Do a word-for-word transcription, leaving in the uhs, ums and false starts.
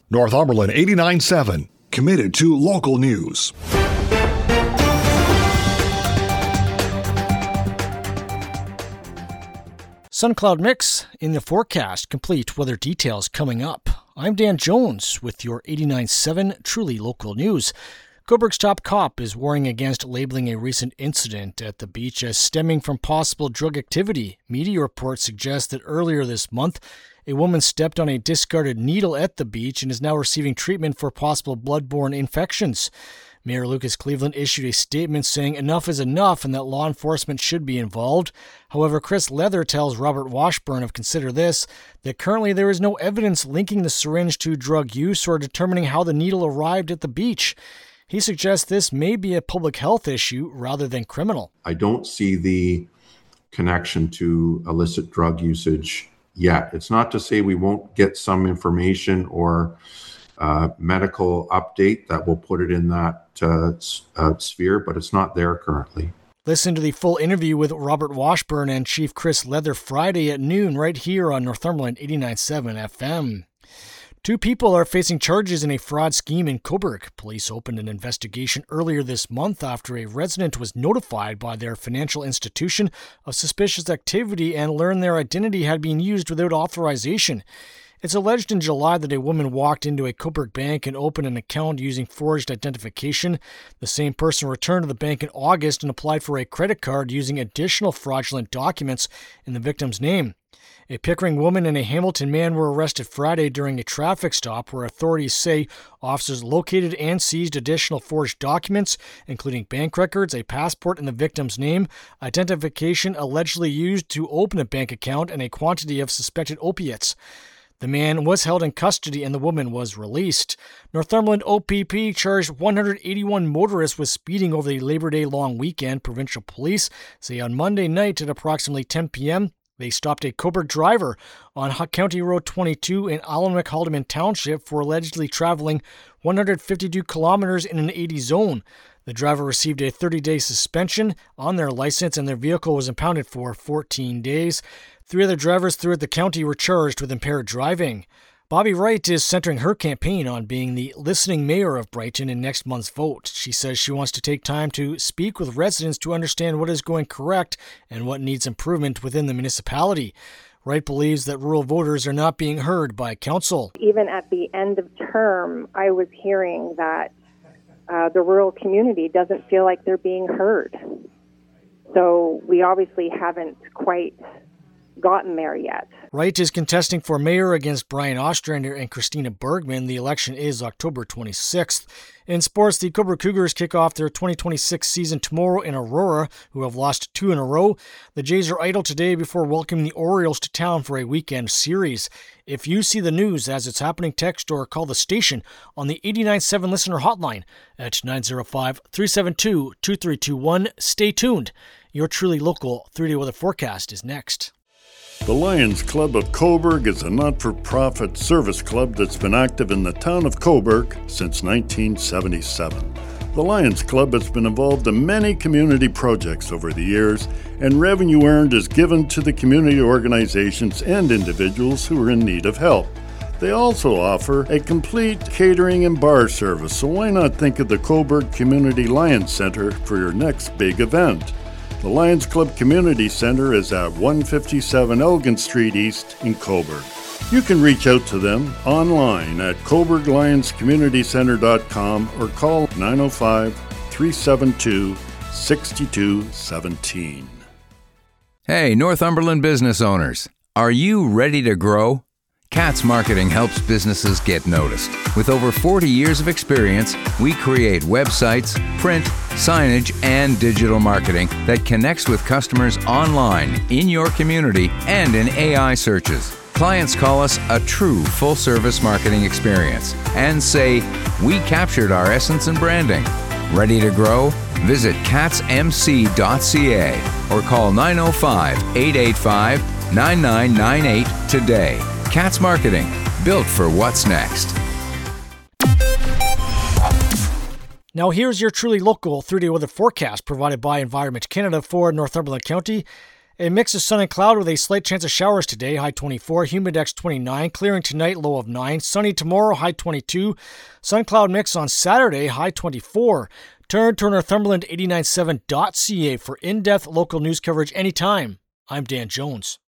Northumberland eighty-nine point seven, committed to local news. Sun cloud mix in the forecast, complete weather details coming up. I'm Dan Jones with your eighty-nine point seven truly local news. Cobourg's top cop is warning against labeling a recent incident at the beach as stemming from possible drug activity. Media reports suggest that earlier this month, a woman stepped on a discarded needle at the beach and is now receiving treatment for possible bloodborne infections. Mayor Lucas Cleveland issued a statement saying enough is enough and that law enforcement should be involved. However, Chris Leather tells Robert Washburn of Consider This that currently there is no evidence linking the syringe to drug use or determining how the needle arrived at the beach. He suggests this may be a public health issue rather than criminal. I don't see the connection to illicit drug usage yet. It's not to say we won't get some information or uh, medical update that will put it in that uh, uh, sphere, but it's not there currently. Listen to the full interview with Robert Washburn and Chief Chris Leather Friday at noon right here on Northumberland eighty-nine point seven F M. Two people are facing charges in a fraud scheme in Cobourg. Police opened an investigation earlier this month after a resident was notified by their financial institution of suspicious activity and learned their identity had been used without authorization. It's alleged in July that a woman walked into a Cobourg bank and opened an account using forged identification. The same person returned to the bank in August and applied for a credit card using additional fraudulent documents in the victim's name. A Pickering woman and a Hamilton man were arrested Friday during a traffic stop where authorities say officers located and seized additional forged documents, including bank records, a passport in the victim's name, identification allegedly used to open a bank account, and a quantity of suspected opiates. The man was held in custody and the woman was released. Northumberland O P P charged one hundred eighty-one motorists with speeding over the Labor Day long weekend. Provincial police say on Monday night at approximately ten p.m., they stopped a Cobourg driver on County Road twenty-two in Allenwick Haldeman Township for allegedly traveling one hundred fifty-two kilometers in an eighty zone. The driver received a thirty-day suspension on their license and their vehicle was impounded for fourteen days. Three other drivers throughout the county were charged with impaired driving. Bobby Wright is centering her campaign on being the listening mayor of Brighton in next month's vote. She says she wants to take time to speak with residents to understand what is going correct and what needs improvement within the municipality. Wright believes that rural voters are not being heard by council. Even at the end of term, I was hearing that uh, the rural community doesn't feel like they're being heard. So we obviously haven't quite gotten there yet. Wright is contesting for mayor against Brian Ostrander and Christina Bergman. The election is October twenty-sixth. In sports, the Cobourg Cougars kick off their twenty twenty-six season tomorrow in Aurora, who have lost two in a row. The Jays are idle today before welcoming the Orioles to town for a weekend series. If you see the news as it's happening, text or call the station on the eighty-nine point seven listener hotline at nine oh five, three seven two, two three two one. Stay tuned. Your truly local three-day weather forecast is next. The Lions Club of Cobourg is a not-for-profit service club that's been active in the town of Cobourg since nineteen seventy-seven. The Lions Club has been involved in many community projects over the years, and revenue earned is given to the community organizations and individuals who are in need of help. They also offer a complete catering and bar service, so why not think of the Cobourg Community Lions Center for your next big event? The Lions Club Community Center is at one fifty-seven Elgin Street East in Cobourg. You can reach out to them online at cobourg lions community center dot com or call nine oh five, three seven two, six two one seven. Hey, Northumberland business owners, are you ready to grow? Katz Marketing helps businesses get noticed. With over forty years of experience, we create websites, print, signage, and digital marketing that connects with customers online, in your community, and in A I searches. Clients call us a true full-service marketing experience and say, we captured our essence and branding. Ready to grow? Visit katz m c dot c a or call nine oh five, eight eight five, nine nine nine eight today. Katz Marketing, built for what's next. Now here's your truly local three-day weather forecast provided by Environment Canada for Northumberland County. A mix of sun and cloud with a slight chance of showers today, high twenty-four, humidex twenty-nine, clearing tonight, low of nine, sunny tomorrow, high twenty-two, sun cloud mix on Saturday, high twenty-four. Turn to Northumberland eighty-nine point seven dot c a for in-depth local news coverage anytime. I'm Dan Jones.